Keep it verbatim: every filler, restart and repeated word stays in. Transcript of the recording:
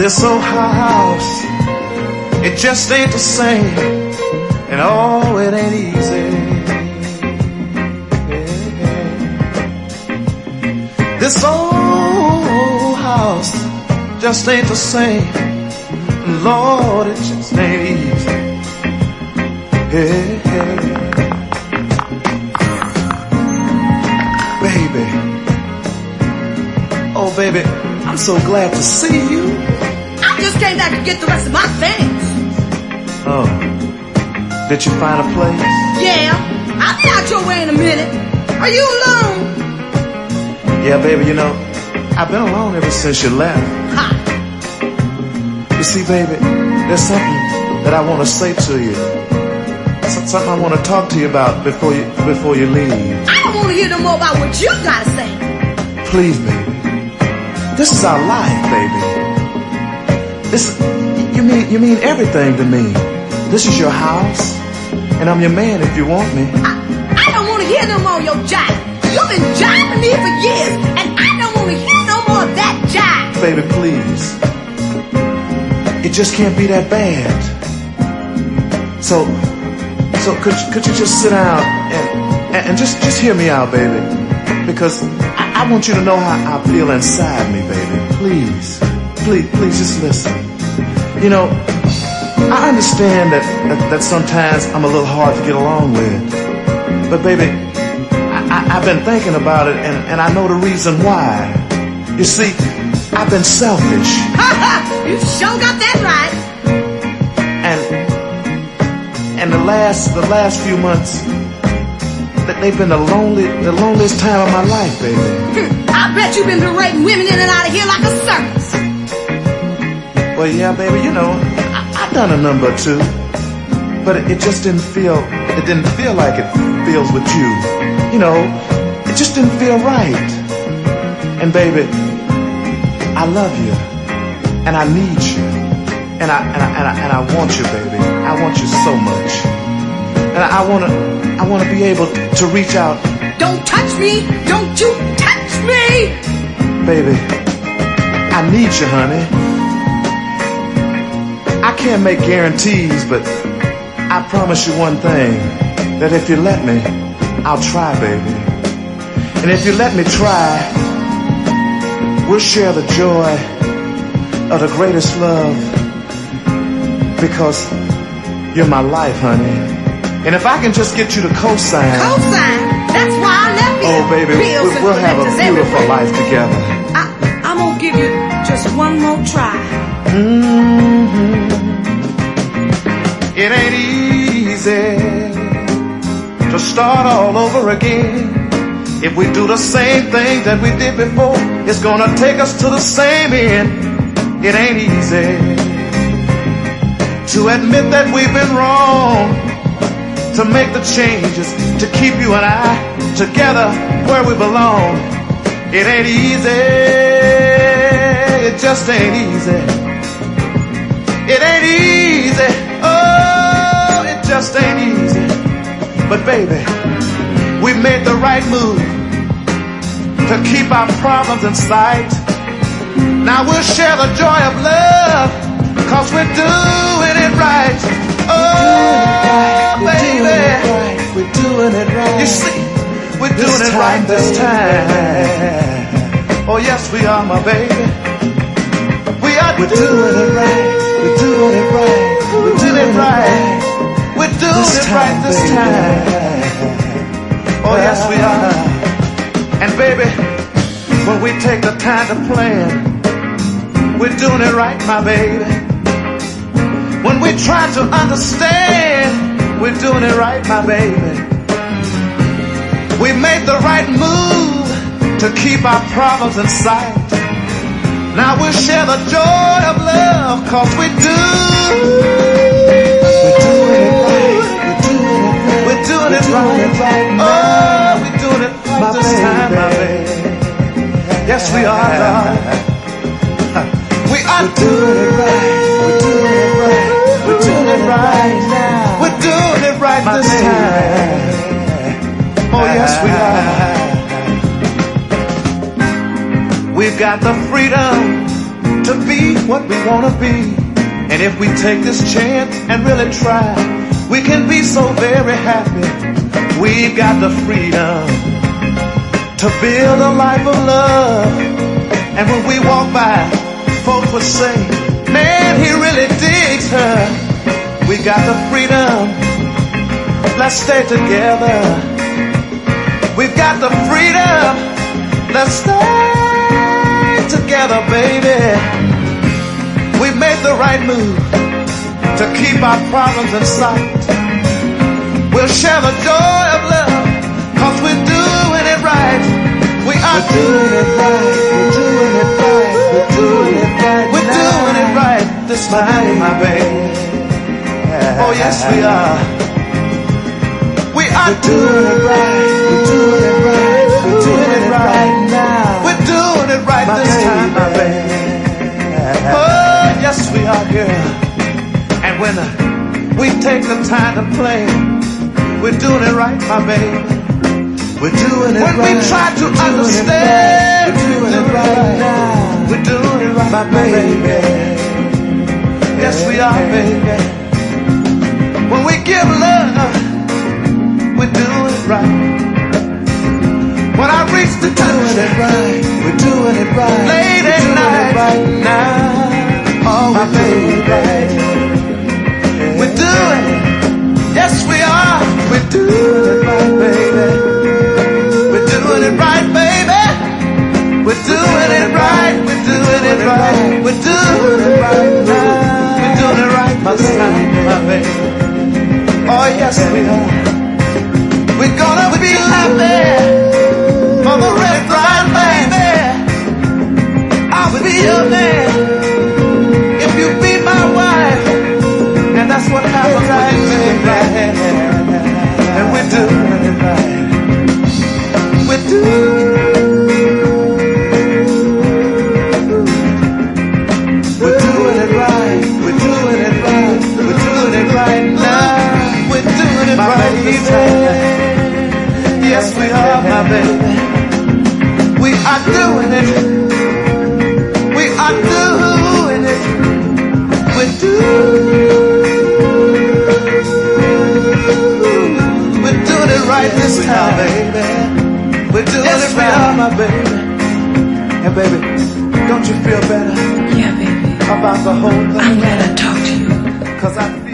This old house, it just ain't the same, and oh, it ain't easy. This old house just ain't the same, and Lord, it just ain't easy. Hey, hey. Baby, oh baby, I'm so glad to see you. I just came back to get the rest of my things. Oh, did you find a place? Yeah, I'll be out your way in a minute. Are you alone? Yeah, baby, you know, I've been alone ever since you left. Ha. You see, baby, there's something that I want to say to you. Something I want to talk to you about before you before you leave. I don't want to hear no more about what you gotta say. Please, baby. This is our life, baby. This, you mean, you mean everything to me. This is your house, and I'm your man if you want me. I, I don't want to hear no more of your jive. You've been jiving me for years, and I don't want to hear no more of that jive. Baby, please. It just can't be that bad. So, so could could you just sit down and and, and just just hear me out, baby? Because I, I want you to know how I feel inside me, baby. Please, please, please just listen. You know, I understand that, that, that sometimes I'm a little hard to get along with. But baby, I, I, I've been thinking about it, and, and I know the reason why. You see, I've been selfish. You sure got that right. And and the last the last few months, that they've been the lonely the loneliest time of my life, baby. I bet you've been berating women in and out of here like a circus. Well, yeah, baby, you know, I, I done a number or two, but it, it just didn't feel, it didn't feel like it feels with you. You know, it just didn't feel right. And baby, I love you, and I need you, and I and I and I, and I want you, baby. I want you so much, and I, I wanna I wanna be able to reach out. Don't touch me! Don't you touch me! Baby, I need you, honey. I can't make guarantees, but I promise you one thing, that if you let me, I'll try, baby. And if you let me try, we'll share the joy of the greatest love, because you're my life, honey. And if I can just get you to co-sign. Co-sign? That's why I left you. Oh, baby, we, we'll have a beautiful life together. I, I'm gonna give you just one more try. Mm-hmm. It ain't easy to start all over again. If we do the same thing that we did before, it's gonna take us to the same end. It ain't easy to admit that we've been wrong, to make the changes, to keep you and I together where we belong. It ain't easy, it just ain't easy. It ain't easy, oh, it just ain't easy. But baby, we made the right move to keep our problems in sight. Now we'll share the joy of love, cause we're doing it right. Oh, baby, we're doing it right. You see, we're doing it right this time. Oh yes, we are, my baby. We are we're doing it right. We're doing it right. We're doing it right. We're doing it right this time. Oh yes, we are. And baby, when we take the time to plan, we're doing it right, my baby. When we try to understand, we're doing it right, my baby. We made the right move to keep our problems in sight. Now we'll share the joy of love, cause we do. We're doing it right. We're doing it right. Oh, we're doing it right this time, my baby. Yes, we are, Lord. We are doing it right. We're doing it right. We're doing it right now. We're doing it right this time. Oh, yes, we are. We've got the freedom to be what we want to be. And if we take this chance and really try, we can be so very happy. We've got the freedom to build a life of love. And when we walk by, folks will say, man, he really digs her. We got the freedom, let's stay together. We've got the freedom, let's stay together, baby. We made the right move to keep our problems in sight. We'll share the joy of love, cause we're doing it right. We are we're doing it right, we're doing it right, we're doing it right. We're now. Doing it right this time, my baby. Oh yes we are. We are we're doing it right, we're doing it right, we're doing it right now. We're doing it right my this baby. Time, my baby. Oh yes we are, girl. And when uh, we take the time to play, we're doing it right, my baby. We're doing it when right. When we try to we're understand, right. We're doing it right now. We're doing it right, my baby. Yes, we are, baby. When we give love, we're doing it right. When I reach the touch, we're doing it right. We're doing it right. Late at night, right now. Oh, my baby. We're doing it. Yes, we are. We're doing it right, baby. We're doing it right, baby. We're doing it right. We're doing it right. We're doing it right now. We're doing it right this time, my baby. Oh, yes, we are. We're gonna be happy on the red line, baby. I'll be your man if you be my wife. And that's what happens, right, baby. And we're doing it right. We're doing We're doing it right. We're doing it right. We're doing it right now. We're doing it right, baby. Yes, we are, my baby. We are doing it. We are doing it. We're doing We're doing it right this time, baby. We're doing yes, it right, my baby. And baby, don't you feel better? Yeah, baby. About the whole thing? I'm glad I talked to you. Cause I